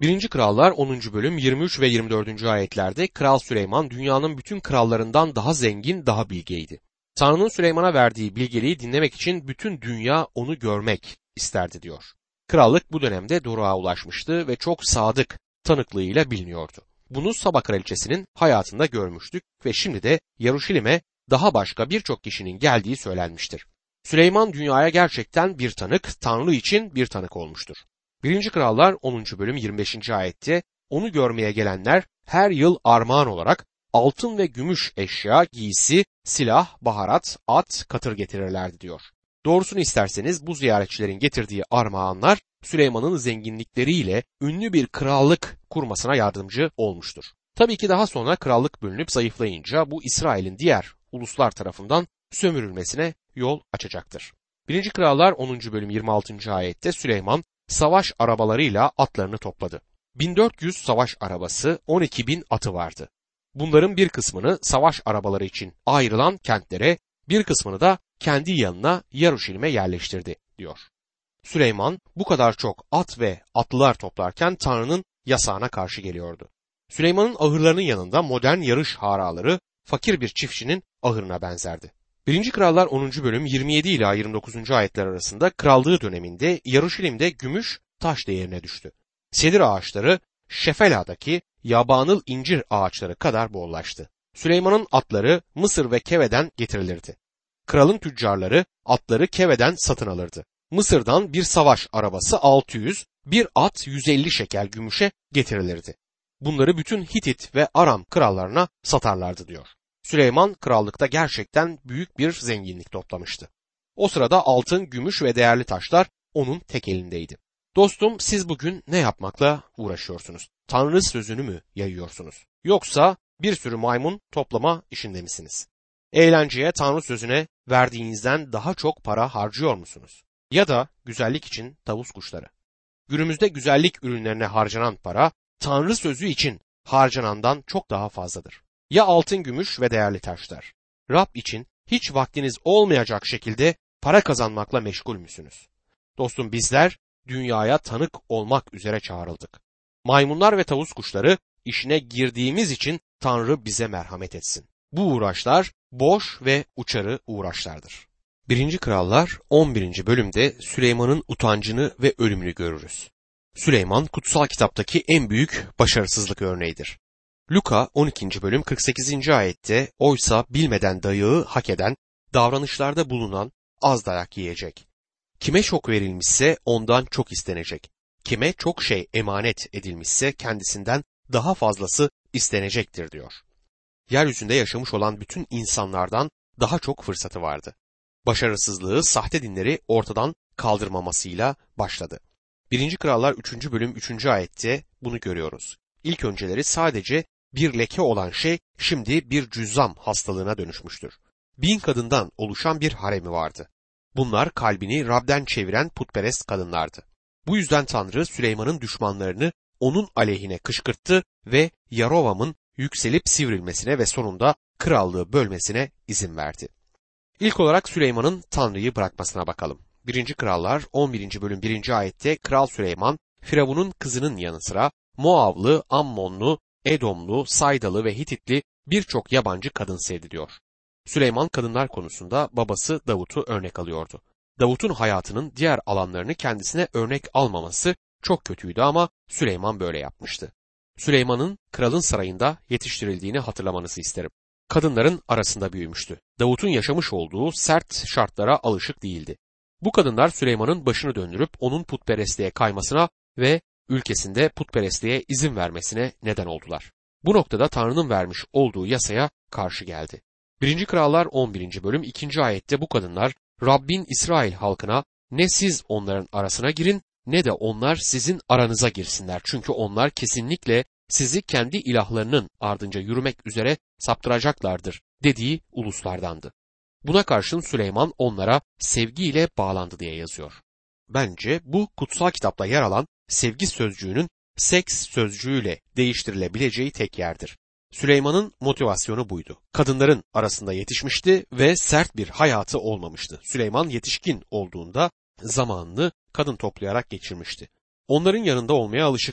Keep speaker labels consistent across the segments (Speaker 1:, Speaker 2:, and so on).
Speaker 1: 1. Krallar 10. bölüm 23 ve 24. ayetlerde Kral Süleyman dünyanın bütün krallarından daha zengin, daha bilgeydi. Tanrı'nın Süleyman'a verdiği bilgeliği dinlemek için bütün dünya onu görmek isterdi diyor. Krallık bu dönemde doruğa ulaşmıştı ve çok sadık tanıklığıyla biliniyordu. Bunu Saba kraliçesinin hayatında görmüştük ve şimdi de Yaruşilim'e daha başka birçok kişinin geldiği söylenmiştir. Süleyman dünyaya gerçekten bir tanık, Tanrı için bir tanık olmuştur. 1. Krallar 10. bölüm 25. ayette onu görmeye gelenler her yıl armağan olarak altın ve gümüş eşya, giysi, silah, baharat, at, katır getirirlerdi diyor. Doğrusunu isterseniz bu ziyaretçilerin getirdiği armağanlar Süleyman'ın zenginlikleriyle ünlü bir krallık kurmasına yardımcı olmuştur. Tabii ki daha sonra krallık bölünüp zayıflayınca bu İsrail'in diğer uluslar tarafından sömürülmesine yol açacaktır. 1. Krallar 10. bölüm 26. ayette Süleyman savaş arabalarıyla atlarını topladı. 1400 savaş arabası, 12.000 atı vardı. Bunların bir kısmını savaş arabaları için ayrılan kentlere, bir kısmını da kendi yanına Yaruşilim'e yerleştirdi diyor. Süleyman bu kadar çok at ve atlılar toplarken Tanrı'nın yasağına karşı geliyordu. Süleyman'ın ahırlarının yanında modern yarış haraları fakir bir çiftçinin ahırına benzerdi. 1. Krallar 10. bölüm 27 ila 29. ayetler arasında krallığı döneminde Yaruşilim'de gümüş taş değerine düştü. Sedir ağaçları Şefela'daki yabanıl incir ağaçları kadar bollaştı. Süleyman'ın atları Mısır ve Keve'den getirilirdi. Kralın tüccarları atları Keve'den satın alırdı. Mısır'dan bir savaş arabası 600, bir at 150 şekel gümüşe getirilirdi. Bunları bütün Hitit ve Aram krallarına satarlardı diyor. Süleyman krallıkta gerçekten büyük bir zenginlik toplamıştı. O sırada altın, gümüş ve değerli taşlar onun tek elindeydi. Dostum, siz bugün ne yapmakla uğraşıyorsunuz? Tanrı sözünü mü yayıyorsunuz? Yoksa bir sürü maymun toplama işinde misiniz? Eğlenceye, Tanrı sözüne verdiğinizden daha çok para harcıyor musunuz? Ya da güzellik için tavus kuşları. Günümüzde güzellik ürünlerine harcanan para, Tanrı sözü için harcanandan çok daha fazladır. Ya altın, gümüş ve değerli taşlar. Rab için hiç vaktiniz olmayacak şekilde para kazanmakla meşgul müsünüz? Dostum, bizler dünyaya tanık olmak üzere çağrıldık. Maymunlar ve tavus kuşları işine girdiğimiz için Tanrı bize merhamet etsin. Bu uğraşlar boş ve uçarı uğraşlardır. 1. Krallar 11. bölümde Süleyman'ın utancını ve ölümünü görürüz. Süleyman kutsal kitaptaki en büyük başarısızlık örneğidir. Luka 12. bölüm 48. ayette oysa bilmeden dayağı hak eden, davranışlarda bulunan az dayak yiyecek. Kime çok verilmişse ondan çok istenecek. Kime çok şey emanet edilmişse kendisinden daha fazlası istenecektir diyor. Yeryüzünde yaşamış olan bütün insanlardan daha çok fırsatı vardı. Başarısızlığı sahte dinleri ortadan kaldırmamasıyla başladı. 1. Krallar 3. bölüm 3. ayette bunu görüyoruz. İlk önceleri sadece bir leke olan şey şimdi bir cüzzam hastalığına dönüşmüştür. 1000 kadından oluşan bir haremi vardı. Bunlar kalbini Rab'den çeviren putperest kadınlardı. Bu yüzden Tanrı Süleyman'ın düşmanlarını onun aleyhine kışkırttı ve Yarovam'ın yükselip sivrilmesine ve sonunda krallığı bölmesine izin verdi. İlk olarak Süleyman'ın Tanrı'yı bırakmasına bakalım. 1. Krallar 11. bölüm 1. ayette Kral Süleyman, Firavun'un kızının yanı sıra Moavlı, Ammonlu, Edomlu, Saydalı ve Hititli birçok yabancı kadın sevdi diyor. Süleyman kadınlar konusunda babası Davut'u örnek alıyordu. Davut'un hayatının diğer alanlarını kendisine örnek almaması çok kötüydü ama Süleyman böyle yapmıştı. Süleyman'ın kralın sarayında yetiştirildiğini hatırlamanızı isterim. Kadınların arasında büyümüştü. Davut'un yaşamış olduğu sert şartlara alışık değildi. Bu kadınlar Süleyman'ın başını döndürüp onun putperestliğe kaymasına ve ülkesinde putperestliğe izin vermesine neden oldular. Bu noktada Tanrı'nın vermiş olduğu yasaya karşı geldi. 1. Krallar 11. bölüm 2. ayette bu kadınlar Rabbin İsrail halkına ne siz onların arasına girin ne de onlar sizin aranıza girsinler. Çünkü onlar kesinlikle sizi kendi ilahlarının ardınca yürümek üzere saptıracaklardır dediği uluslardandı. Buna karşın Süleyman onlara sevgiyle bağlandı diye yazıyor. Bence bu kutsal kitapta yer alan sevgi sözcüğünün seks sözcüğüyle değiştirilebileceği tek yerdir. Süleyman'ın motivasyonu buydu. Kadınların arasında yetişmişti ve sert bir hayatı olmamıştı. Süleyman yetişkin olduğunda zamanını kadın toplayarak geçirmişti. Onların yanında olmaya alışıktı.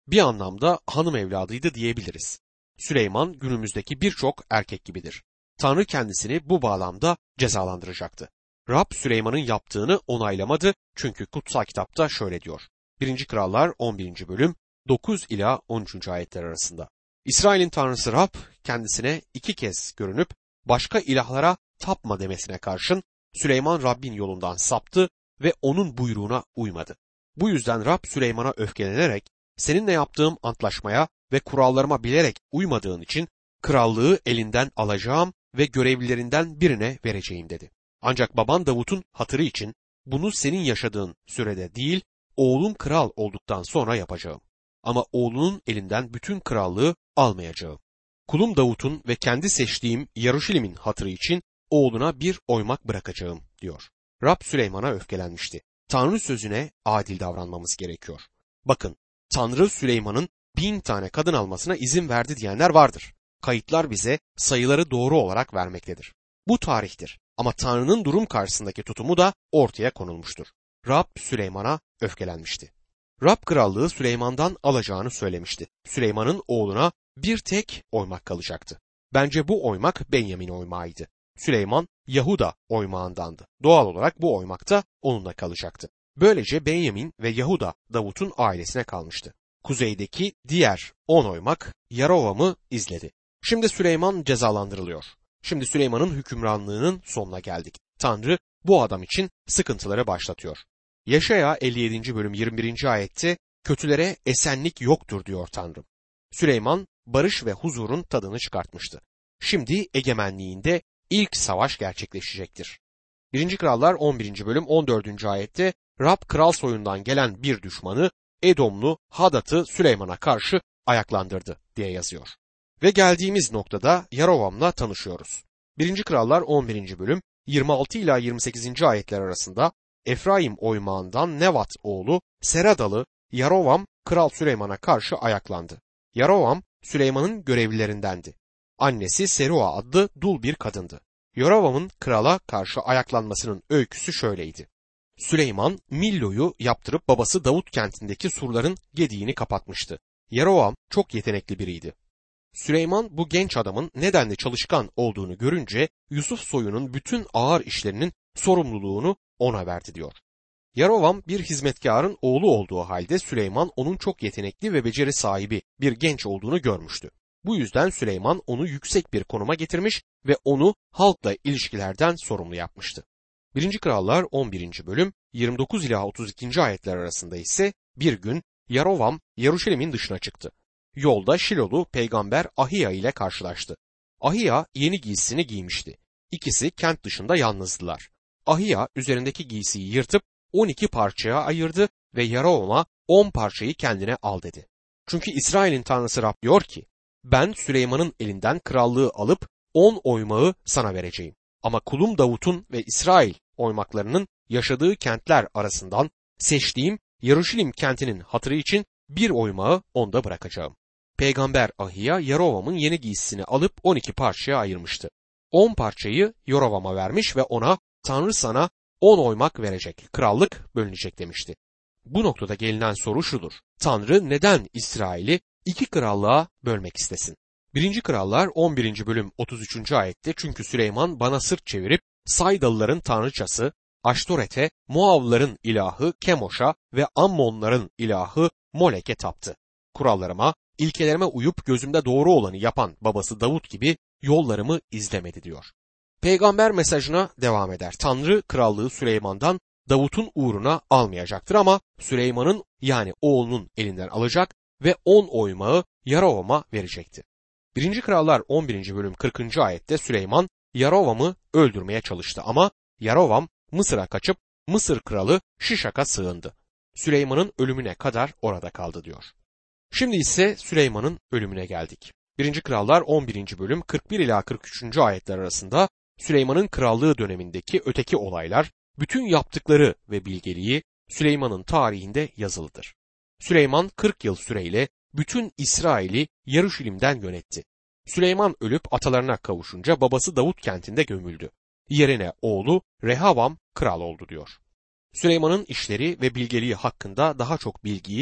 Speaker 1: Bir anlamda hanım evladıydı diyebiliriz. Süleyman günümüzdeki birçok erkek gibidir. Tanrı kendisini bu bağlamda cezalandıracaktı. Rab Süleyman'ın yaptığını onaylamadı çünkü kutsal kitapta şöyle diyor. 1. Krallar 11. bölüm 9 ila 13. ayetler arasında. İsrail'in tanrısı Rab kendisine 2 kez görünüp başka ilahlara tapma demesine karşın Süleyman Rabbin yolundan saptı ve onun buyruğuna uymadı. Bu yüzden Rab Süleyman'a öfkelenerek seninle yaptığım antlaşmaya ve kurallarıma bilerek uymadığın için krallığı elinden alacağım ve görevlilerinden birine vereceğim dedi. Ancak baban Davut'un hatırı için bunu senin yaşadığın sürede değil, oğlum kral olduktan sonra yapacağım. Ama oğlunun elinden bütün krallığı almayacağım. Kulum Davut'un ve kendi seçtiğim Yaruşilim'in hatırı için oğluna bir oymak bırakacağım diyor. Rab Süleyman'a öfkelenmişti. Tanrı sözüne adil davranmamız gerekiyor. Bakın, Tanrı Süleyman'ın 1000 tane kadın almasına izin verdi diyenler vardır. Kayıtlar bize sayıları doğru olarak vermektedir. Bu tarihtir. Ama Tanrı'nın durum karşısındaki tutumu da ortaya konulmuştur. Rab Süleyman'a öfkelenmişti. Rab krallığı Süleyman'dan alacağını söylemişti. Süleyman'ın oğluna bir tek oymak kalacaktı. Bence bu oymak Benyamin oymağıydı. Süleyman Yahuda oymağındandı. Doğal olarak bu oymak da onunla kalacaktı. Böylece Benyamin ve Yahuda Davut'un ailesine kalmıştı. Kuzeydeki diğer 10 oymak Yarovam'ı izledi. Şimdi Süleyman cezalandırılıyor. Şimdi Süleyman'ın hükümranlığının sonuna geldik. Tanrı bu adam için sıkıntıları başlatıyor. Yeşaya 57. bölüm 21. ayette kötülere esenlik yoktur diyor Tanrım. Süleyman barış ve huzurun tadını çıkartmıştı. Şimdi egemenliğinde ilk savaş gerçekleşecektir. 1. Krallar 11. bölüm 14. ayette Rab kral soyundan gelen bir düşmanı Edomlu Hadat'ı Süleyman'a karşı ayaklandırdı diye yazıyor. Ve geldiğimiz noktada Yarovam'la tanışıyoruz. 1. Krallar 11. bölüm 26 ila 28. ayetler arasında Efraim oymağından Nevat oğlu Seradalı Yarovam Kral Süleyman'a karşı ayaklandı. Yarovam Süleyman'ın görevlilerindendi. Annesi Serua adlı dul bir kadındı. Yarovam'ın krala karşı ayaklanmasının öyküsü şöyleydi. Süleyman Millo'yu yaptırıp babası Davut kentindeki surların gediğini kapatmıştı. Yarovam çok yetenekli biriydi. Süleyman bu genç adamın nedenli çalışkan olduğunu görünce Yusuf soyunun bütün ağır işlerinin sorumluluğunu ona verdi diyor. Yarovam bir hizmetkarın oğlu olduğu halde Süleyman onun çok yetenekli ve beceri sahibi bir genç olduğunu görmüştü. Bu yüzden Süleyman onu yüksek bir konuma getirmiş ve onu halkla ilişkilerden sorumlu yapmıştı. 1. Krallar 11. bölüm 29 ila 32. ayetler arasında ise bir gün Yarovam Yaruşilim'in dışına çıktı. Yolda Şilolu peygamber Ahiya ile karşılaştı. Ahiya yeni giysisini giymişti. İkisi kent dışında yalnızdılar. Ahiya üzerindeki giysiyi yırtıp 12 parçaya ayırdı ve Yarovam'a 10 parçayı kendine al dedi. Çünkü İsrail'in tanrısı Rab diyor ki, ben Süleyman'ın elinden krallığı alıp 10 oymağı sana vereceğim. Ama kulum Davut'un ve İsrail oymaklarının yaşadığı kentler arasından seçtiğim Yaruşilim kentinin hatırı için bir oymağı onda bırakacağım. Peygamber Ahiya Yarovam'ın yeni giysisini alıp 12 parçaya ayırmıştı. 10 parçayı Yarovam'a vermiş ve ona Tanrı sana 10 oymak verecek, krallık bölünecek demişti. Bu noktada gelinen soru şudur. Tanrı neden İsrail'i 2 krallığa bölmek istesin? 1. Krallar 11. bölüm 33. ayette çünkü Süleyman bana sırt çevirip Saydalıların tanrıçası Aştoret'e, Moavların ilahı Kemoş'a ve Ammonların ilahı Molek'e taptı. Kurallarıma, ilkelerime uyup gözümde doğru olanı yapan babası Davut gibi yollarımı izlemedi diyor. Peygamber mesajına devam eder. Tanrı krallığı Süleyman'dan Davut'un uğruna almayacaktır ama Süleyman'ın yani oğlunun elinden alacak ve 10 oymağı Yarovam'a verecekti. 1. Krallar 11. bölüm 40. ayette Süleyman Yarovam'ı öldürmeye çalıştı ama Yarovam Mısır'a kaçıp Mısır kralı Şişak'a sığındı. Süleyman'ın ölümüne kadar orada kaldı diyor. Şimdi ise Süleyman'ın ölümüne geldik. 1. Krallar 11. bölüm 41 ila 43. ayetler arasında Süleyman'ın krallığı dönemindeki öteki olaylar, bütün yaptıkları ve bilgeliği Süleyman'ın tarihinde yazılıdır. Süleyman 40 yıl süreyle bütün İsrail'i Yaruşilim'den yönetti. Süleyman ölüp atalarına kavuşunca babası Davut kentinde gömüldü. Yerine oğlu Rehavam kral oldu diyor. Süleyman'ın işleri ve bilgeliği hakkında daha çok bilgiyi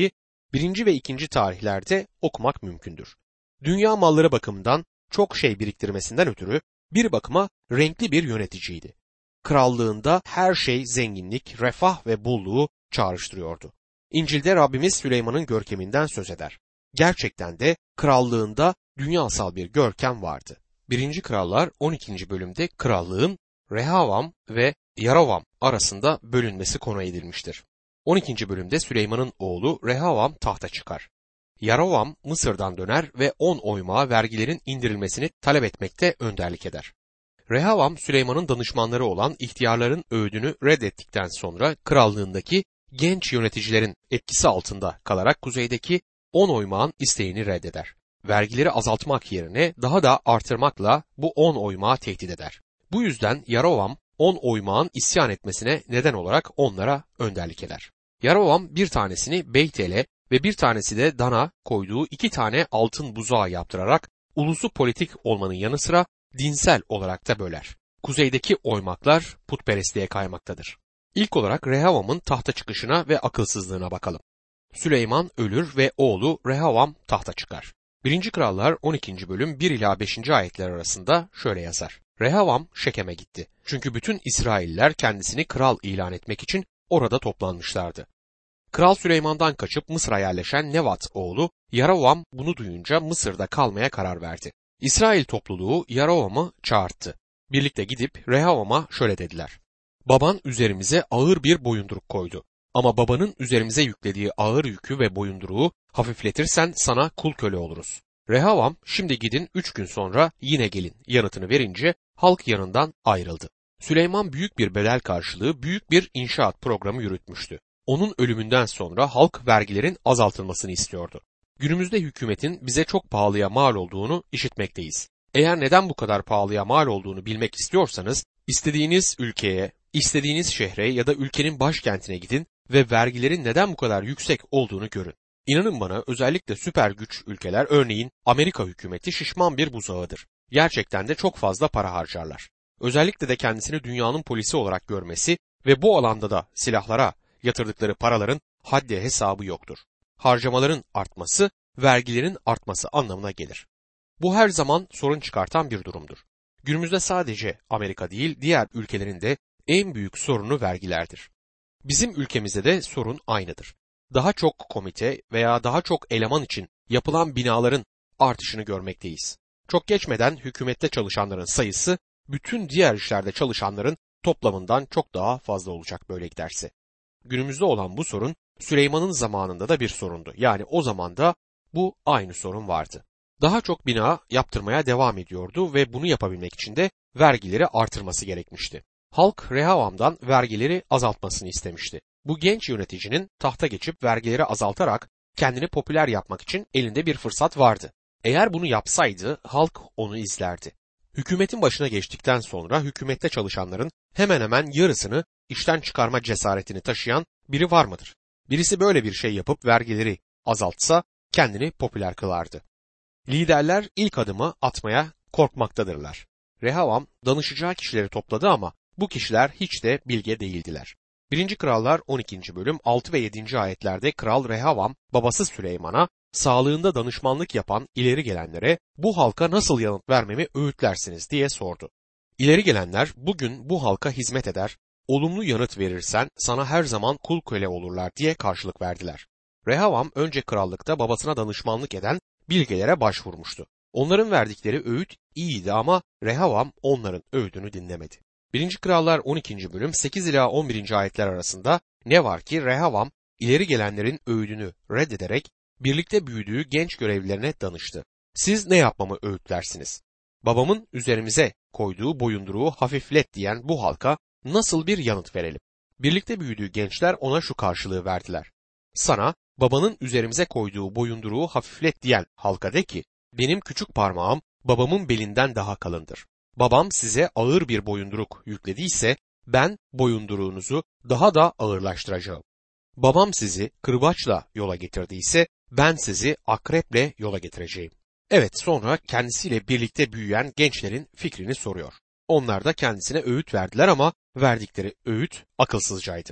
Speaker 1: 1. ve 2. tarihlerde okumak mümkündür. Dünya malları bakımından çok şey biriktirmesinden ötürü bir bakıma renkli bir yöneticiydi. Krallığında her şey zenginlik, refah ve bolluğu çağrıştırıyordu. İncil'de Rabbimiz Süleyman'ın görkeminden söz eder. Gerçekten de krallığında dünyasal bir görkem vardı. 1. Krallar 12. bölümde krallığın Rehavam ve Yaravam arasında bölünmesi konu edilmiştir. 12. bölümde Süleyman'ın oğlu Rehavam tahta çıkar. Yaravam Mısır'dan döner ve 10 oymağa vergilerin indirilmesini talep etmekte önderlik eder. Rehavam Süleyman'ın danışmanları olan ihtiyarların öğüdünü reddettikten sonra krallığındaki genç yöneticilerin etkisi altında kalarak kuzeydeki 10 oymağın isteğini reddeder. Vergileri azaltmak yerine daha da artırmakla bu 10 oymağı tehdit eder. Bu yüzden Yaravam 10 oymağın isyan etmesine neden olarak onlara önderlik eder. Yaravam bir tanesini Beytel'e ve bir tanesi de Dan'a koyduğu 2 tane altın buzağı yaptırarak ulusu politik olmanın yanı sıra dinsel olarak da böler. Kuzeydeki oymaklar putperestliğe kaymaktadır. İlk olarak Rehavam'ın tahta çıkışına ve akılsızlığına bakalım. Süleyman ölür ve oğlu Rehavam tahta çıkar. 1. Krallar 12. bölüm 1 ila 5. ayetler arasında şöyle yazar. Rehavam Şekem'e gitti. Çünkü bütün İsrailliler kendisini kral ilan etmek için orada toplanmışlardı. Kral Süleyman'dan kaçıp Mısır'a yerleşen Nevat oğlu Yaravam bunu duyunca Mısır'da kalmaya karar verdi. İsrail topluluğu Yaravam'ı çağırttı. Birlikte gidip Rehavam'a şöyle dediler. Baban üzerimize ağır bir boyunduruk koydu. Ama babanın üzerimize yüklediği ağır yükü ve boyunduruğu hafifletirsen sana kul köle oluruz. Rehavam şimdi gidin 3 gün sonra yine gelin yanıtını verince halk yanından ayrıldı. Süleyman büyük bir bedel karşılığı büyük bir inşaat programı yürütmüştü. Onun ölümünden sonra halk vergilerin azaltılmasını istiyordu. Günümüzde hükümetin bize çok pahalıya mal olduğunu işitmekteyiz. Eğer neden bu kadar pahalıya mal olduğunu bilmek istiyorsanız istediğiniz ülkeye, istediğiniz şehre ya da ülkenin başkentine gidin ve vergilerin neden bu kadar yüksek olduğunu görün. İnanın bana özellikle süper güç ülkeler örneğin Amerika hükümeti şişman bir buzağıdır. Gerçekten de çok fazla para harcarlar. Özellikle de kendisini dünyanın polisi olarak görmesi ve bu alanda da silahlara yatırdıkları paraların haddi hesabı yoktur. Harcamaların artması, vergilerin artması anlamına gelir. Bu her zaman sorun çıkartan bir durumdur. Günümüzde sadece Amerika değil, diğer ülkelerin de en büyük sorunu vergilerdir. Bizim ülkemizde de sorun aynıdır. Daha çok komite veya daha çok eleman için yapılan binaların artışını görmekteyiz. Çok geçmeden hükümette çalışanların sayısı bütün diğer işlerde çalışanların toplamından çok daha fazla olacak böyle giderse. Günümüzde olan bu sorun Süleyman'ın zamanında da bir sorundu. Yani o zaman da bu aynı sorun vardı. Daha çok bina yaptırmaya devam ediyordu ve bunu yapabilmek için de vergileri artırması gerekmişti. Halk Rehavam'dan vergileri azaltmasını istemişti. Bu genç yöneticinin tahta geçip vergileri azaltarak kendini popüler yapmak için elinde bir fırsat vardı. Eğer bunu yapsaydı halk onu izlerdi. Hükümetin başına geçtikten sonra hükümette çalışanların hemen hemen yarısını işten çıkarma cesaretini taşıyan biri var mıdır? Birisi böyle bir şey yapıp vergileri azaltsa kendini popüler kılardı. Liderler ilk adımı atmaya korkmaktadırlar. Rehavam danışacağı kişileri topladı ama bu kişiler hiç de bilge değildiler. 1. Krallar 12. bölüm 6 ve 7. ayetlerde Kral Rehavam babası Süleyman'a sağlığında danışmanlık yapan ileri gelenlere bu halka nasıl yanıt vermemi öğütlersiniz diye sordu. İleri gelenler bugün bu halka hizmet eder, olumlu yanıt verirsen sana her zaman kul köle olurlar diye karşılık verdiler. Rehavam önce krallıkta babasına danışmanlık eden bilgelere başvurmuştu. Onların verdikleri öğüt iyiydi ama Rehavam onların öğüdünü dinlemedi. 1. Krallar 12. bölüm 8 ila 11. ayetler arasında ne var ki Rehavam ileri gelenlerin öğüdünü reddederek birlikte büyüdüğü genç görevlilerine danıştı. Siz ne yapmamı öğütlersiniz? Babamın üzerimize koyduğu boyunduruğu hafiflet diyen bu halka nasıl bir yanıt verelim? Birlikte büyüdüğü gençler ona şu karşılığı verdiler. Sana babanın üzerimize koyduğu boyunduruğu hafiflet diyen halka de ki, benim küçük parmağım babamın belinden daha kalındır. Babam size ağır bir boyunduruk yüklediyse ben boyunduruğunuzu daha da ağırlaştıracağım. Babam sizi kırbaçla yola getirdiyse ben sizi akreple yola getireceğim. Evet, sonra kendisiyle birlikte büyüyen gençlerin fikrini soruyor. Onlar da kendisine öğüt verdiler ama verdikleri öğüt akılsızcaydı.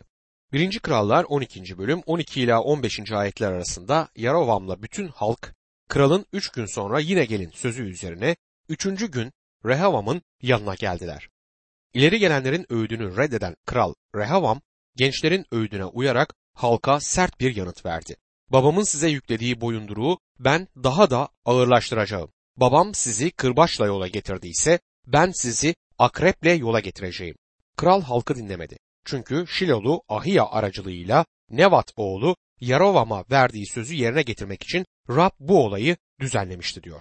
Speaker 1: 1. Krallar 12. bölüm 12 ila 15. ayetler arasında Yarovam'la bütün halk kralın 3 gün sonra yine gelin sözü üzerine 3. gün Rehavam'ın yanına geldiler. İleri gelenlerin öğüdünü reddeden kral Rehavam gençlerin öğüdüne uyarak halka sert bir yanıt verdi. Babamın size yüklediği boyunduruğu ben daha da ağırlaştıracağım. Babam sizi kırbaçla yola getirdiyse ben sizi akreple yola getireceğim. Kral halkı dinlemedi. Çünkü Şilolu Ahiya aracılığıyla Nevat oğlu Yarovam'a verdiği sözü yerine getirmek için Rab bu olayı düzenlemişti diyor.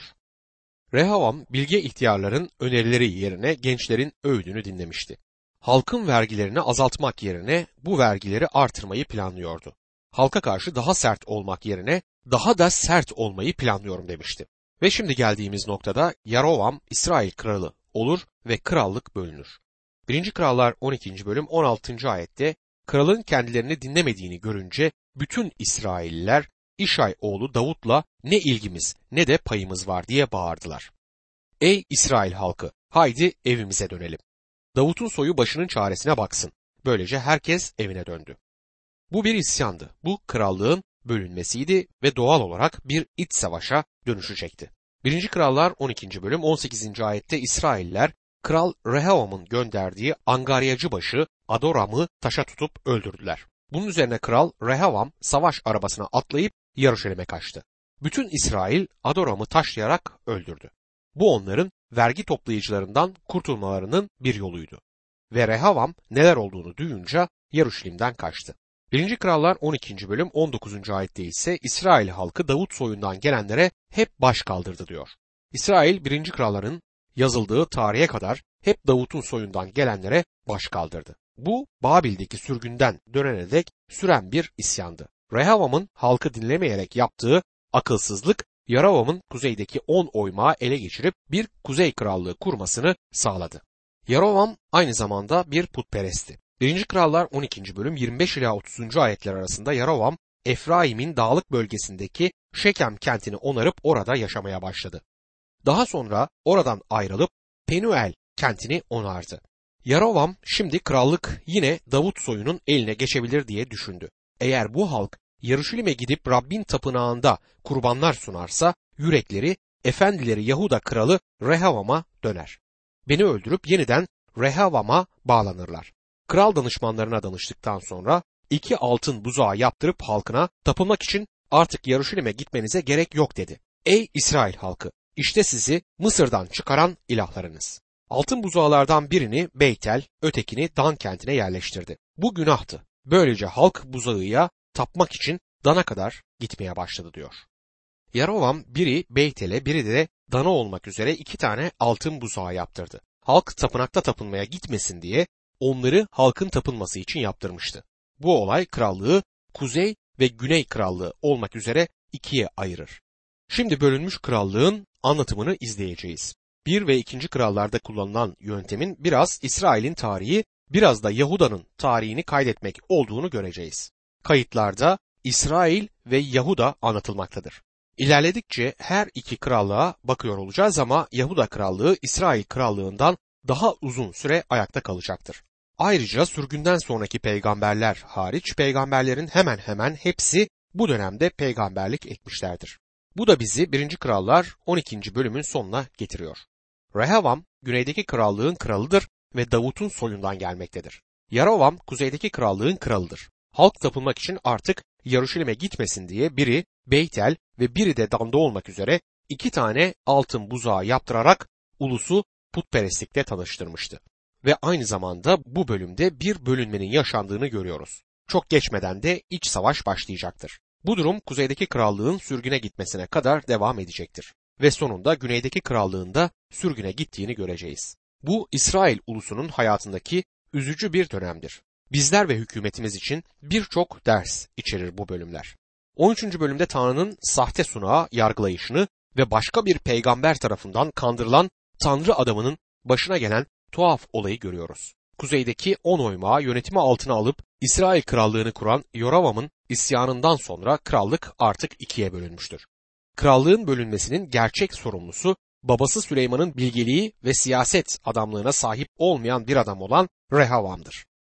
Speaker 1: Rehavam bilge ihtiyarların önerileri yerine gençlerin öğüdünü dinlemişti. Halkın vergilerini azaltmak yerine bu vergileri artırmayı planlıyordu. Halka karşı daha sert olmak yerine daha da sert olmayı planlıyorum demişti. Ve şimdi geldiğimiz noktada Yarovam İsrail kralı olur ve krallık bölünür. 1. Krallar 12. bölüm 16. ayette kralın kendilerini dinlemediğini görünce bütün İsrailliler İşay oğlu Davut'la ne ilgimiz ne de payımız var diye bağırdılar. Ey İsrail halkı, haydi evimize dönelim. Davut'un soyu başının çaresine baksın. Böylece herkes evine döndü. Bu bir isyandı. Bu krallığın bölünmesiydi ve doğal olarak bir iç savaşa dönüşecekti. 1. Krallar 12. bölüm 18. ayette İsrailler Kral Rehavam'ın gönderdiği angaryacıbaşı Adoram'ı taşa tutup öldürdüler. Bunun üzerine Kral Rehavam savaş arabasına atlayıp Yaruşalim'e kaçtı. Bütün İsrail Adoram'ı taşlayarak öldürdü. Bu onların vergi toplayıcılarından kurtulmalarının bir yoluydu. Ve Rehavam neler olduğunu duyunca Yaruşalim'den kaçtı. 1. Krallar 12. bölüm 19. ayette ise İsrail halkı Davut soyundan gelenlere hep baş kaldırdı diyor. İsrail 1. Kralların yazıldığı tarihe kadar hep Davut'un soyundan gelenlere baş kaldırdı. Bu Babil'deki sürgünden dönene dek süren bir isyandı. Rehavam'ın halkı dinlemeyerek yaptığı akılsızlık Yarovam'ın kuzeydeki 10 oymağı ele geçirip bir kuzey krallığı kurmasını sağladı. Yarovam aynı zamanda bir putperestti. 1. Krallar 12. bölüm 25 ila 30. ayetler arasında Yarovam Efraim'in dağlık bölgesindeki Şekem kentini onarıp orada yaşamaya başladı. Daha sonra oradan ayrılıp Penuel kentini onardı. Yarovam şimdi krallık yine Davut soyunun eline geçebilir diye düşündü. Eğer bu halk Yaruşilim'e gidip Rabbin tapınağında kurbanlar sunarsa yürekleri efendileri Yahuda kralı Rehavam'a döner. Beni öldürüp yeniden Rehavam'a bağlanırlar. Kral danışmanlarına danıştıktan sonra 2 altın buzağı yaptırıp halkına tapınmak için artık Yaruşilim'e gitmenize gerek yok dedi. Ey İsrail halkı! İşte sizi Mısır'dan çıkaran ilahlarınız. Altın buzağlardan birini Beytel, ötekini Dan kentine yerleştirdi. Bu günahtı. Böylece halk buzağıya tapmak için Dan'a kadar gitmeye başladı diyor. Yarovam biri Beytel'e biri de Dan'a olmak üzere 2 tane altın buzağı yaptırdı. Halk tapınakta tapınmaya gitmesin diye onları halkın tapınması için yaptırmıştı. Bu olay krallığı Kuzey ve Güney krallığı olmak üzere ikiye ayırır. Şimdi bölünmüş krallığın anlatımını izleyeceğiz. 1 ve 2. krallarda kullanılan yöntemin biraz İsrail'in tarihi, biraz da Yahuda'nın tarihini kaydetmek olduğunu göreceğiz. Kayıtlarda İsrail ve Yahuda anlatılmaktadır. İlerledikçe her iki krallığa bakıyor olacağız ama Yahuda krallığı İsrail krallığından daha uzun süre ayakta kalacaktır. Ayrıca sürgünden sonraki peygamberler hariç peygamberlerin hemen hemen hepsi bu dönemde peygamberlik etmişlerdir. Bu da bizi 1. Krallar 12. bölümün sonuna getiriyor. Rehavam güneydeki krallığın kralıdır ve Davut'un soyundan gelmektedir. Yarovam kuzeydeki krallığın kralıdır. Halk tapınmak için artık Yaruşilim'e gitmesin diye biri Beytel ve biri de Dan'da olmak üzere 2 tane altın buzağı yaptırarak ulusu putperestlikle tanıştırmıştı. Ve aynı zamanda bu bölümde bir bölünmenin yaşandığını görüyoruz. Çok geçmeden de iç savaş başlayacaktır. Bu durum kuzeydeki krallığın sürgüne gitmesine kadar devam edecektir. Ve sonunda güneydeki krallığın da sürgüne gittiğini göreceğiz. Bu İsrail ulusunun hayatındaki üzücü bir dönemdir. Bizler ve hükümetimiz için birçok ders içerir bu bölümler. 13. bölümde Tanrı'nın sahte sunağı yargılayışını ve başka bir peygamber tarafından kandırılan Tanrı adamının başına gelen tuhaf olayı görüyoruz. Kuzeydeki 10 oymağı yönetimi altına alıp İsrail krallığını kuran Yoravam'ın isyanından sonra krallık artık ikiye bölünmüştür. Krallığın bölünmesinin gerçek sorumlusu babası Süleyman'ın bilgeliği ve siyaset adamlığına sahip olmayan bir adam olan Rehavam'dır.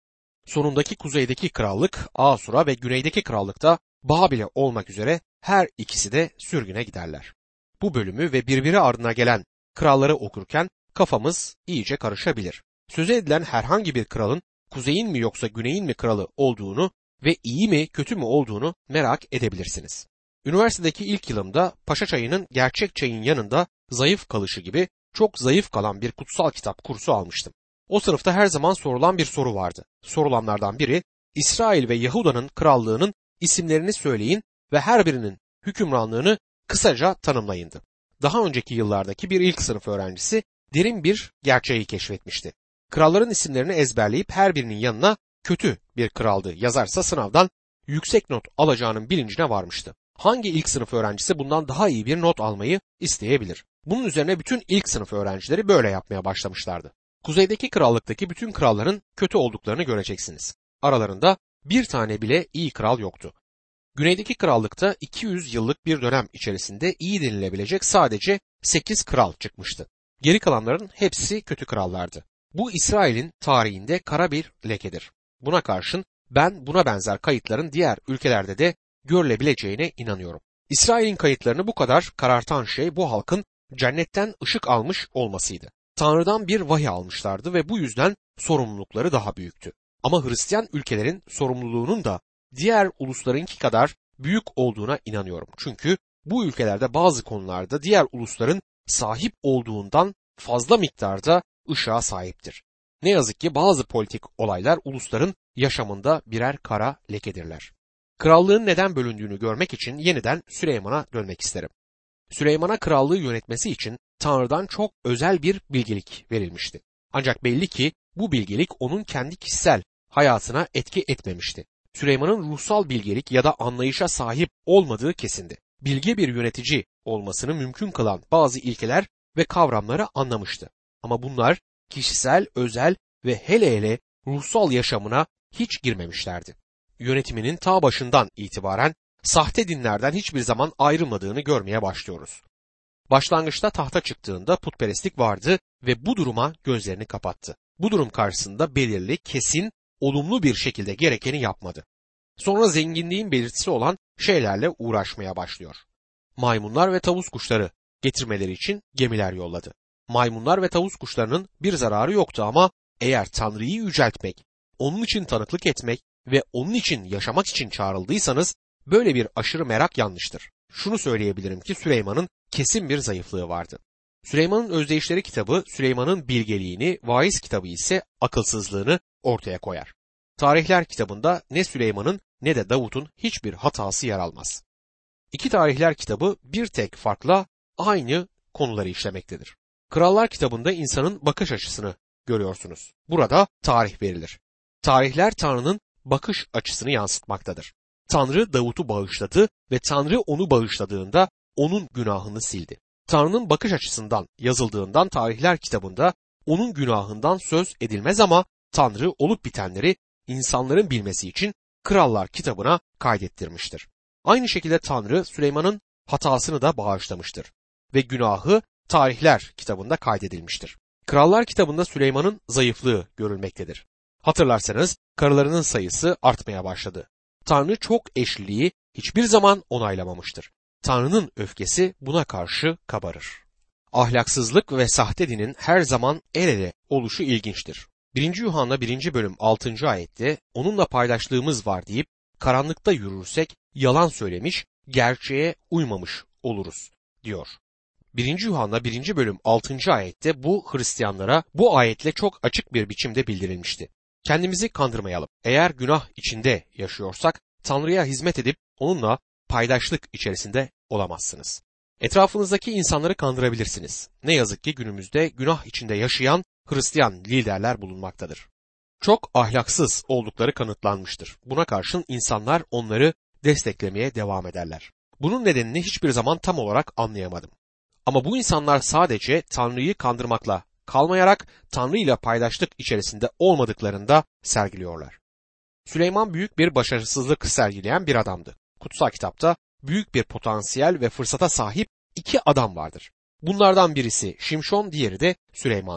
Speaker 1: Sonundaki kuzeydeki krallık Asur'a ve güneydeki krallık da Babil'e olmak üzere her ikisi de sürgüne giderler. Bu bölümü ve birbiri ardına gelen kralları okurken kafamız iyice karışabilir. Söz edilen herhangi bir kralın kuzeyin mi yoksa güneyin mi kralı olduğunu ve iyi mi kötü mü olduğunu merak edebilirsiniz. Üniversitedeki ilk yılımda Paşa Çayı'nın gerçek çayın yanında zayıf kalışı gibi çok zayıf kalan bir kutsal kitap kursu almıştım. O sınıfta her zaman sorulan bir soru vardı. Sorulanlardan biri, İsrail ve Yahuda'nın krallığının isimlerini söyleyin ve her birinin hükümranlığını kısaca tanımlayındı. Daha önceki yıllardaki bir ilk sınıf öğrencisi derin bir gerçeği keşfetmişti. Kralların isimlerini ezberleyip her birinin yanına kötü bir kraldı yazarsa sınavdan yüksek not alacağının bilincine varmıştı. Hangi ilk sınıf öğrencisi bundan daha iyi bir not almayı isteyebilir? Bunun üzerine bütün ilk sınıf öğrencileri böyle yapmaya başlamışlardı. Kuzeydeki krallıktaki bütün kralların kötü olduklarını göreceksiniz. Aralarında bir tane bile iyi kral yoktu. Güneydeki krallıkta 200 yıllık bir dönem içerisinde iyi denilebilecek sadece 8 kral çıkmıştı. Geri kalanların hepsi kötü krallardı. Bu İsrail'in tarihinde kara bir lekedir. Buna karşın ben buna benzer kayıtların diğer ülkelerde de görülebileceğine inanıyorum. İsrail'in kayıtlarını bu kadar karartan şey bu halkın cennetten ışık almış olmasıydı. Tanrı'dan bir vahiy almışlardı ve bu yüzden sorumlulukları daha büyüktü. Ama Hristiyan ülkelerin sorumluluğunun da diğer uluslarınki kadar büyük olduğuna inanıyorum. Çünkü bu ülkelerde bazı konularda diğer ulusların sahip olduğundan fazla miktarda ışığa sahiptir. Ne yazık ki bazı politik olaylar ulusların yaşamında birer kara lekedirler. Krallığın neden bölündüğünü görmek için yeniden Süleyman'a dönmek isterim. Süleyman'a krallığı yönetmesi için Tanrı'dan çok özel bir bilgelik verilmişti. Ancak belli ki bu bilgelik onun kendi kişisel hayatına etki etmemişti. Süleyman'ın ruhsal bilgelik ya da anlayışa sahip olmadığı kesindi. Bilge bir yönetici olmasını mümkün kılan bazı ilkeler ve kavramları anlamıştı. Ama bunlar kişisel, özel ve hele ruhsal yaşamına hiç girmemişlerdi. Yönetiminin ta başından itibaren sahte dinlerden hiçbir zaman ayrılmadığını görmeye başlıyoruz. Başlangıçta tahta çıktığında putperestlik vardı ve bu duruma gözlerini kapattı. Bu durum karşısında belirli, kesin, olumlu bir şekilde gerekeni yapmadı. Sonra zenginliğin belirtisi olan şeylerle uğraşmaya başlıyor. Maymunlar ve tavus kuşları getirmeleri için gemiler yolladı. Maymunlar ve tavus kuşlarının bir zararı yoktu ama eğer Tanrı'yı yüceltmek, onun için tanıklık etmek ve onun için yaşamak için çağrıldıysanız böyle bir aşırı merak yanlıştır. Şunu söyleyebilirim ki Süleyman'ın kesin bir zayıflığı vardı. Süleyman'ın Özdeyişleri kitabı Süleyman'ın bilgeliğini, Vaiz kitabı ise akılsızlığını ortaya koyar. Tarihler kitabında ne Süleyman'ın ne de Davut'un hiçbir hatası yer almaz. İki Tarihler kitabı bir tek farkla aynı konuları işlemektedir. Krallar kitabında insanın bakış açısını görüyorsunuz. Burada tarih verilir. Tarihler Tanrı'nın bakış açısını yansıtmaktadır. Tanrı Davut'u bağışladı ve Tanrı onu bağışladığında onun günahını sildi. Tanrı'nın bakış açısından yazıldığından Tarihler kitabında onun günahından söz edilmez ama Tanrı olup bitenleri insanların bilmesi için Krallar kitabına kaydettirmiştir. Aynı şekilde Tanrı Süleyman'ın hatasını da bağışlamıştır ve günahı Tarihler kitabında kaydedilmiştir. Krallar kitabında Süleyman'ın zayıflığı görülmektedir. Hatırlarsanız karılarının sayısı artmaya başladı. Tanrı çok eşliliği hiçbir zaman onaylamamıştır. Tanrı'nın öfkesi buna karşı kabarır. Ahlaksızlık ve sahte dinin her zaman el ele oluşu ilginçtir. 1. Yuhanna 1. bölüm 6. ayette onunla paydaşlığımız var deyip karanlıkta yürürsek yalan söylemiş, gerçeğe uymamış oluruz diyor. 1. Yuhanna 1. bölüm 6. ayette bu Hristiyanlara bu ayetle çok açık bir biçimde bildirilmişti. Kendimizi kandırmayalım. Eğer günah içinde yaşıyorsak Tanrı'ya hizmet edip onunla paydaşlık içerisinde olamazsınız. Etrafınızdaki insanları kandırabilirsiniz. Ne yazık ki günümüzde günah içinde yaşayan Hristiyan liderler bulunmaktadır. Çok ahlaksız oldukları kanıtlanmıştır. Buna karşın insanlar onları desteklemeye devam ederler. Bunun nedenini hiçbir zaman tam olarak anlayamadım. Ama bu insanlar sadece Tanrı'yı kandırmakla kalmayarak Tanrı ile paydaşlık içerisinde olmadıklarında sergiliyorlar. Süleyman büyük bir başarısızlık sergileyen bir adamdı. Kutsal kitapta büyük bir potansiyel ve fırsata sahip iki adam vardır. Bunlardan birisi Şimşon, diğeri de Süleyman'dı.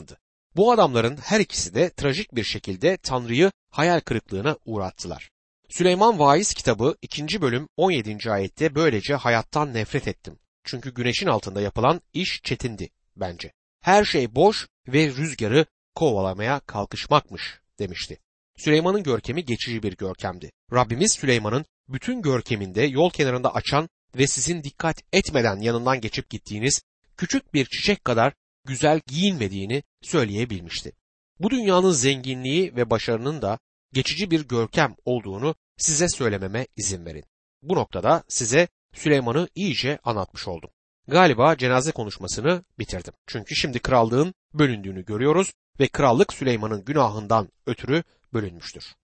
Speaker 1: Bu adamların her ikisi de trajik bir şekilde Tanrı'yı hayal kırıklığına uğrattılar. Süleyman Vaiz kitabı 2. bölüm 17. ayette böylece hayattan nefret ettim. Çünkü güneşin altında yapılan iş çetindi bence. Her şey boş ve rüzgarı kovalamaya kalkışmakmış demişti. Süleyman'ın görkemi geçici bir görkemdi. Rabbimiz Süleyman'ın bütün görkeminde yol kenarında açan ve sizin dikkat etmeden yanından geçip gittiğiniz küçük bir çiçek kadar güzel giyinmediğini söyleyebilmişti. Bu dünyanın zenginliği ve başarının da geçici bir görkem olduğunu size söylememe izin verin. Bu noktada size Süleyman'ı iyice anlatmış oldum. Galiba cenaze konuşmasını bitirdim. Çünkü şimdi krallığın bölündüğünü görüyoruz ve krallık Süleyman'ın günahından ötürü bölünmüştür.